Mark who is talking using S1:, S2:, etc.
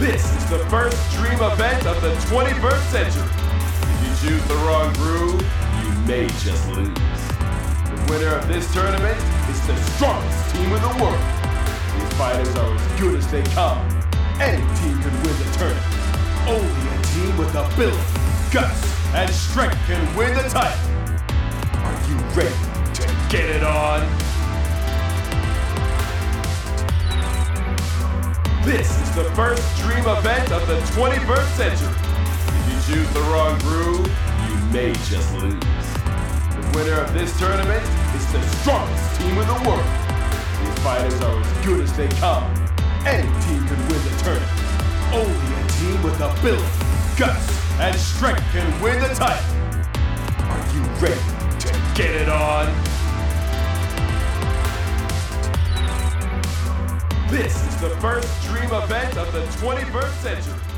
S1: This is the first dream event of the 21st century. If you choose the wrong groove, you may just lose. The winner of this tournament is the strongest team in the world. These fighters are as good as they come. Any team can win the tournament. Only a team with ability, guts, and strength can win the title. Are you ready to get it on? This is the first dream event of the 21st century. If you choose the wrong groove, you may just lose. The winner of this tournament is the strongest team in the world. These fighters are as good as they come. Any team can win the tournament. Only a team with ability, guts, and strength can win the title. Are you ready to get it on? This is the first dream event of the 21st century.